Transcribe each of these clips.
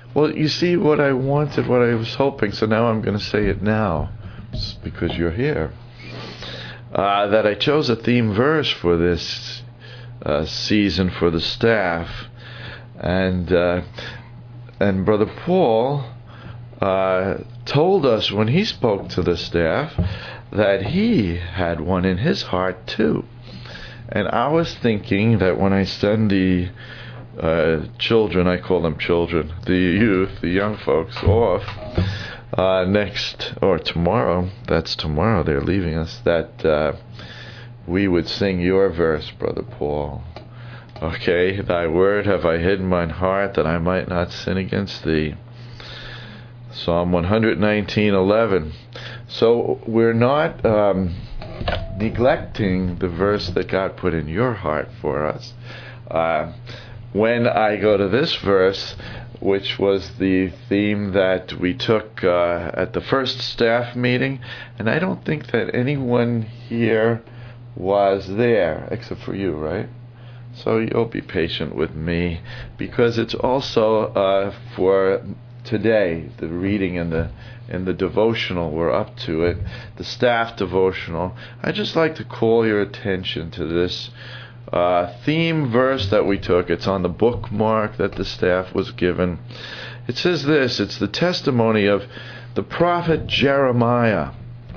Well, you see what I wanted, what I was hoping, so now I'm going to say it now, because you're here. That I chose a theme verse for this season for the staff, and Brother Paul told us when he spoke to the staff that he had one in his heart too. And I was thinking that when I send the children, I call them children, the youth, the young folks off next, or tomorrow, that's tomorrow they're leaving us, that we would sing your verse, Brother Paul. Okay, thy word have I hid in mine heart that I might not sin against thee. Psalm 119:11. So we're not neglecting the verse that God put in your heart for us. When I go to this verse, which was the theme that we took at the first staff meeting, and I don't think that anyone here was there, except for you, right? So you'll be patient with me, because it's also for today, the reading and the devotional, we're up to it, the staff devotional. I'd just like to call your attention to this theme verse that we took. It's on the bookmark that the staff was given. It says this: it's the testimony of the prophet Jeremiah.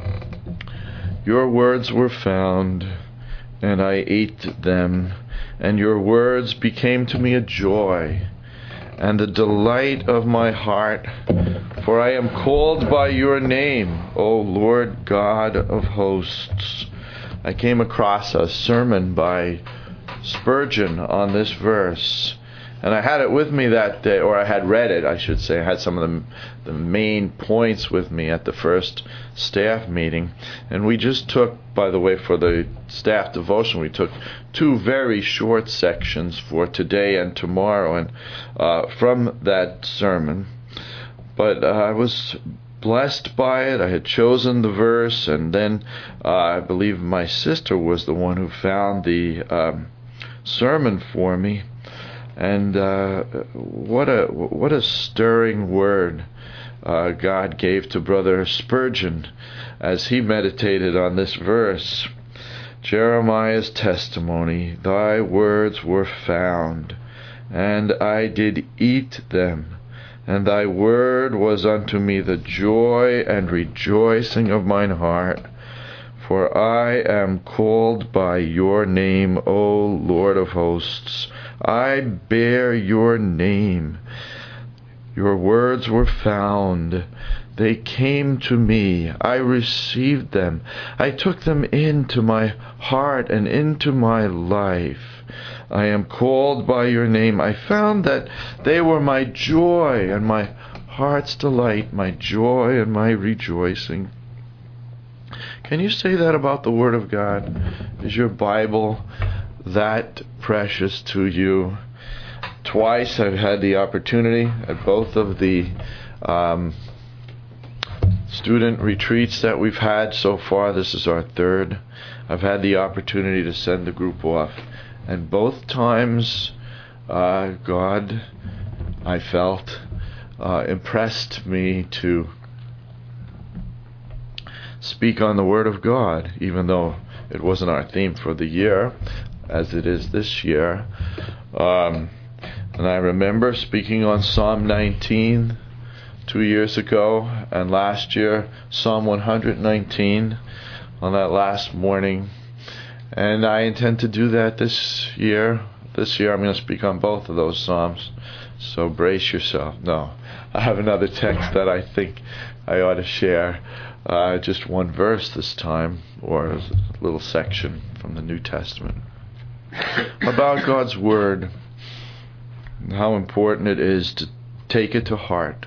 Your words were found, and I ate them, and your words became to me a joy and the delight of my heart, for I am called by your name, O Lord God of hosts. I came across a sermon by Spurgeon on this verse, and I had it with me that day, or I had read it, I should say. I had some of the main points with me at the first staff meeting, and we just took, by the way, for the staff devotion, we took two very short sections for today and tomorrow, and from that sermon. But I was blessed by it. I had chosen the verse, and then I believe my sister was the one who found the sermon for me. And what a stirring word God gave to Brother Spurgeon as he meditated on this verse. Jeremiah's testimony, thy words were found, and I did eat them, and thy word was unto me the joy and rejoicing of mine heart. For I am called by your name, O Lord of hosts. I bear your name. Your words were found. They came to me. I received them. I took them into my heart and into my life. I am called by your name. I found that they were my joy and my heart's delight, my joy and my rejoicing. Can you say that about the Word of God? Is your Bible that precious to you? Twice I've had the opportunity at both of the student retreats that we've had so far. This is our third. I've had the opportunity to send the group off, and both times God, I felt, impressed me to speak on the Word of God, even though it wasn't our theme for the year, as it is this year. And I remember speaking on Psalm 19 2 years ago, and last year Psalm 119 on that last morning. And I intend to do that this year. This year I'm going to speak on both of those Psalms, so brace yourself. No, I have another text that I think I ought to share. Just one verse this time, or a little section from the New Testament about God's Word, and how important it is to take it to heart.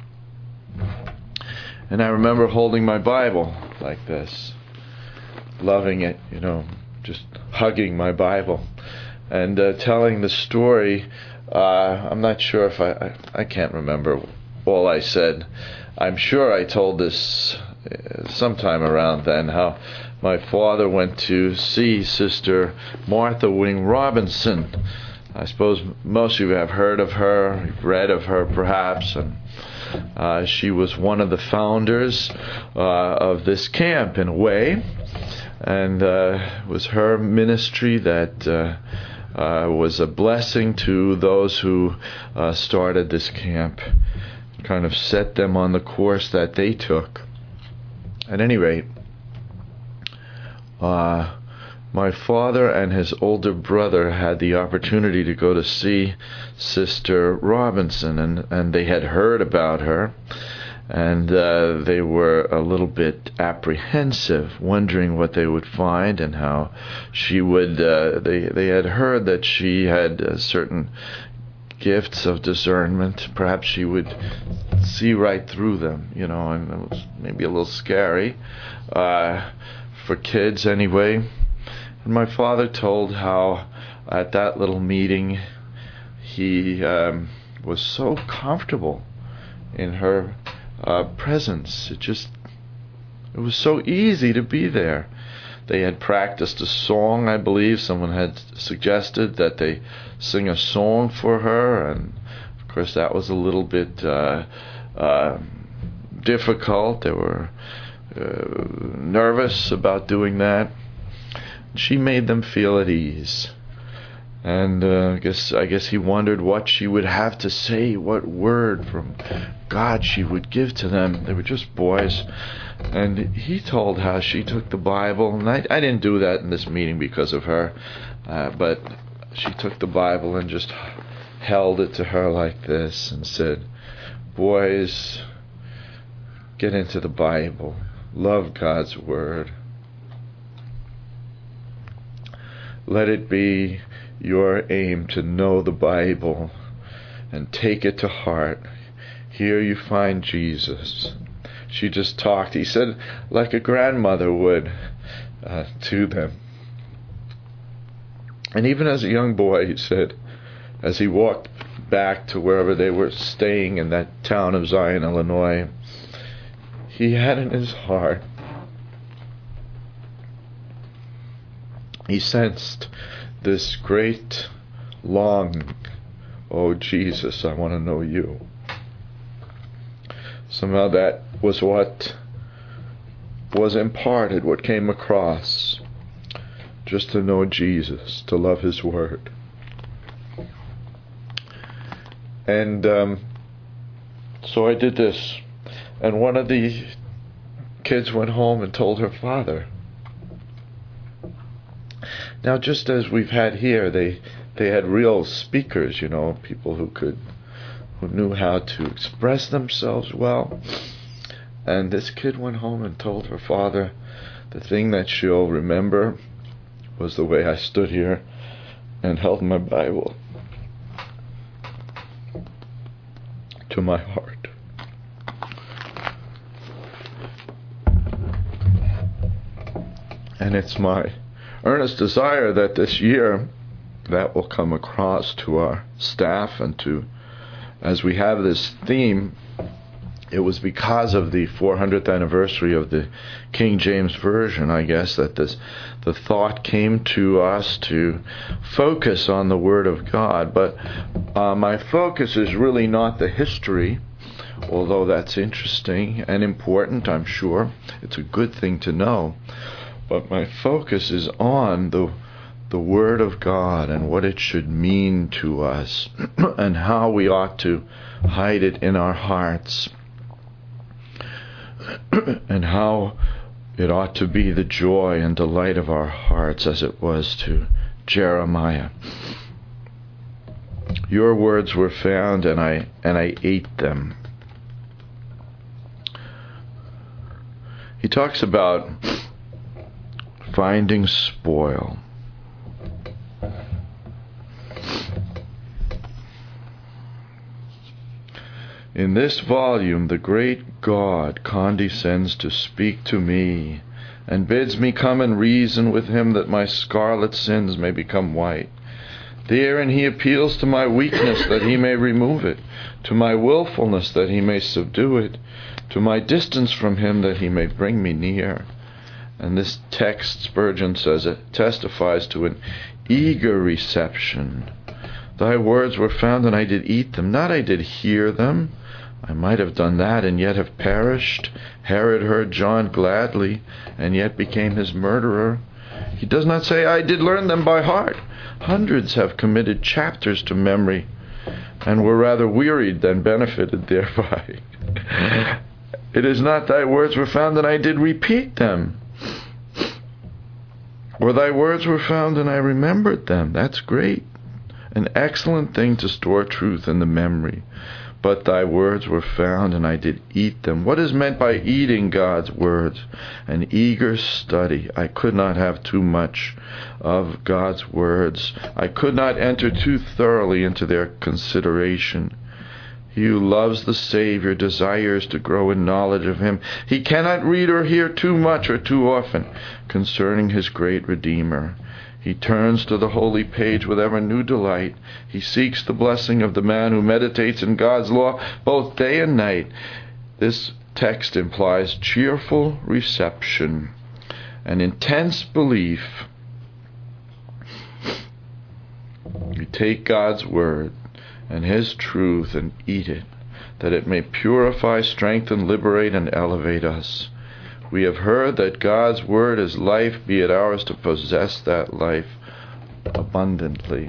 And I remember holding my Bible like this, loving it, just hugging my Bible, and telling the story. I'm not sure if I can't remember all I said. I'm sure I told this sometime around then, how my father went to see Sister Martha Wing Robinson, I suppose most of you have heard of her, you've read of her perhaps, and she was one of the founders of this camp in a way, and it was her ministry that was a blessing to those who started this camp, kind of set them on the course that they took. At any rate, my father and his older brother had the opportunity to go to see Sister Robinson, and they had heard about her, and they were a little bit apprehensive, wondering what they would find and how she would, they had heard that she had certain gifts of discernment. Perhaps she would see right through them, and it was maybe a little scary for kids anyway. And my father told how at that little meeting he was so comfortable in her presence. It was so easy to be there. They had practiced a song, I believe. Someone had suggested that they sing a song for her, and of course that was a little bit difficult. They were nervous about doing that. She made them feel at ease, and I guess he wondered what she would have to say, what word from God she would give to them. They were just boys, and he told how she took the Bible, and I didn't do that in this meeting because of her, but she took the Bible and just held it to her like this and said, "Boys, get into the Bible, love God's Word. Let it be your aim to know the Bible and take it to heart. Here you find Jesus." She just talked, he said, like a grandmother would to them. And even as a young boy, he said, as he walked back to wherever they were staying in that town of Zion, Illinois, he had in his heart, he sensed this great longing. Oh, Jesus, I want to know you. Somehow that was what was imparted, what came across. Just to know Jesus, to love His Word. And so I did this. And one of the kids went home and told her father. Now, just as we've had here, they had real speakers, people who knew how to express themselves well. And this kid went home and told her father, the thing that she'll remember was the way I stood here and held my Bible to my heart. And it's my earnest desire that this year that will come across to our staff and to, as we have this theme, it was because of the 400th anniversary of the King James Version, I guess, that the thought came to us to focus on the Word of God. But my focus is really not the history, although that's interesting and important, I'm sure. It's a good thing to know. But my focus is on the Word of God and what it should mean to us and how we ought to hide it in our hearts and how it ought to be the joy and delight of our hearts as it was to Jeremiah. Your words were found and I ate them. He talks about finding spoil. In this volume, the great God condescends to speak to me and bids me come and reason with Him that my scarlet sins may become white. Therein He appeals to my weakness that He may remove it, to my willfulness that He may subdue it, to my distance from Him that He may bring me near. And this text, Spurgeon says, it testifies to an eager reception Thy words were found, and I did eat them. Not I did hear them. I might have done that, and yet have perished. Herod heard John gladly, and yet became his murderer. He does not say, I did learn them by heart. Hundreds have committed chapters to memory, and were rather wearied than benefited thereby. It is not thy words were found, and I did repeat them. Or thy words were found, and I remembered them. That's great. An excellent thing to store truth in the memory. But thy words were found, and I did eat them. What is meant by eating God's words? An eager study. I could not have too much of God's words. I could not enter too thoroughly into their consideration. He who loves the Savior desires to grow in knowledge of Him. He cannot read or hear too much or too often concerning His great Redeemer. He turns to the holy page with ever new delight. He seeks the blessing of the man who meditates in God's law both day and night. This text implies cheerful reception and intense belief. We take God's word and His truth and eat it, that it may purify, strengthen, liberate, and elevate us. We have heard that God's word is life, be it ours to possess that life abundantly.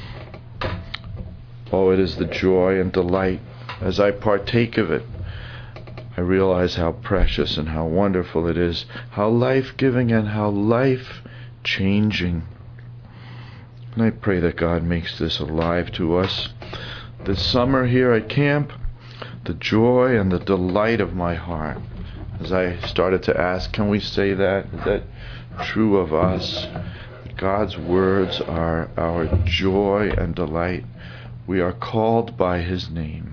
Oh, it is the joy and delight. As I partake of it, I realize how precious and how wonderful it is, how life-giving and how life-changing. And I pray that God makes this alive to us. This summer here at camp, the joy and the delight of my heart. As I started to ask, can we say that? Is that true of us? God's words are our joy and delight. We are called by His name.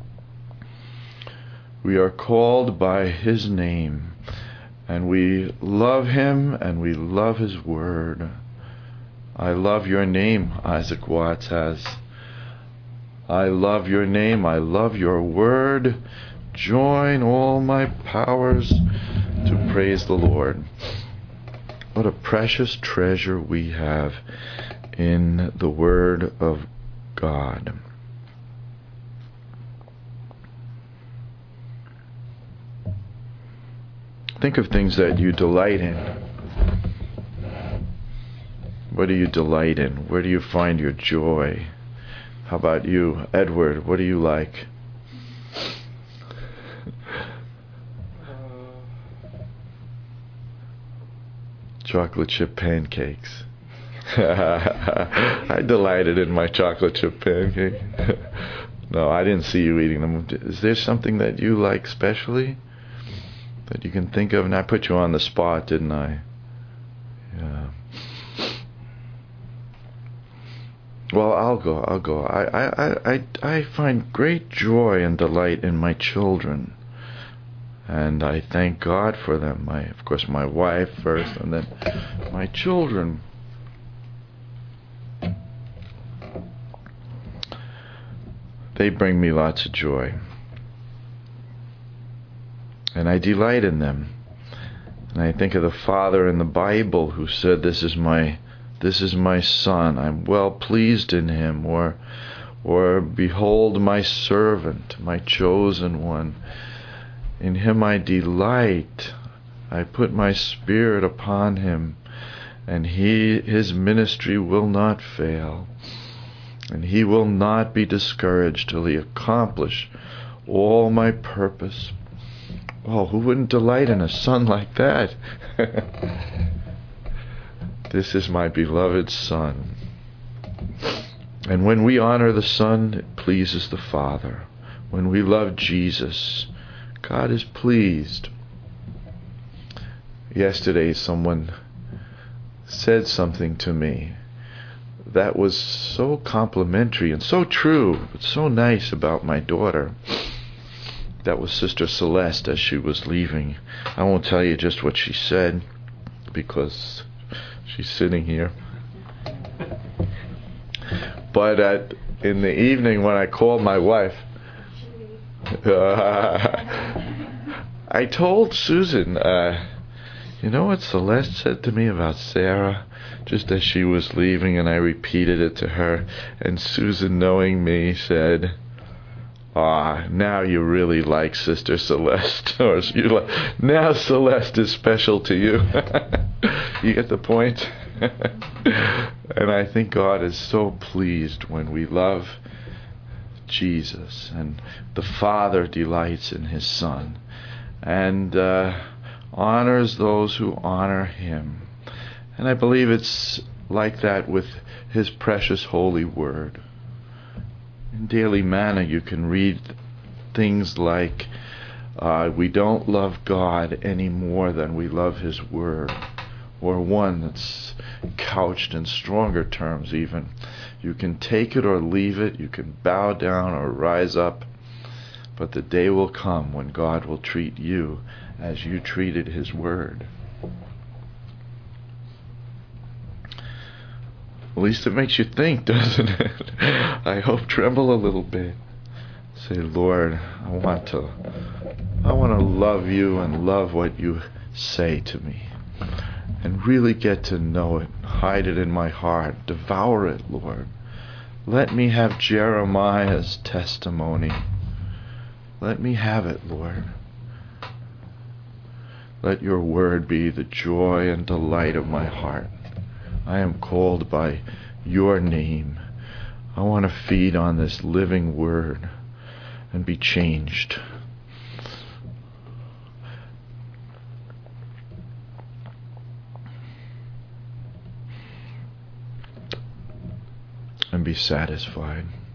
We are called by His name. And we love Him and we love His word. I love your name, Isaac Watts has. I love your name. I love your word. Join all my powers to praise the Lord. What a precious treasure we have in the Word of God. Think of things that you delight in. What do you delight in? Where do you find your joy? How about you, Edward? What do you like? Chocolate chip pancakes. I delighted in my chocolate chip pancake. No, I didn't see you eating them. Is there something that you like specially that you can think of? And I put you on the spot, didn't I? Yeah. Well, I'll go. I find great joy and delight in my children. And I thank God for them. Of course, my wife first, and then my children. They bring me lots of joy. And I delight in them. And I think of the Father in the Bible who said, This is my son, I'm well pleased in him, or behold my servant, my chosen one. In him I delight. I put my spirit upon him, and his ministry will not fail, and he will not be discouraged till he accomplish all my purpose. Oh, who wouldn't delight in a son like that? This is my beloved Son. And when we honor the Son, it pleases the Father. When we love Jesus, God is pleased. Yesterday, someone said something to me that was so complimentary and so true, but so nice about my daughter. That was Sister Celeste as she was leaving. I won't tell you just what she said because she's sitting here. But in the evening when I called my wife, I told Susan, You know what Celeste said to me about Sarah just as she was leaving, and I repeated it to her, and Susan, knowing me, said, now you really like Sister Celeste. Or now Celeste is special to you. You get the point? And I think God is so pleased when we love Jesus, and the Father delights in His Son, and honors those who honor Him. And I believe it's like that with His precious holy word. In Daily Manna you can read things like, we don't love God any more than we love His word. Or one that's couched in stronger terms even. You can take it or leave it, you can bow down or rise up, but the day will come when God will treat you as you treated His word. At least it makes you think, doesn't it? I hope tremble a little bit. Say, Lord, I want to love you and love what you say to me. And really get to know it. Hide it in my heart. Devour it, Lord. Let me have Jeremiah's testimony. Let me have it, Lord. Let your word be the joy and delight of my heart. I am called by your name. I want to feed on this living word and be changed. And be satisfied.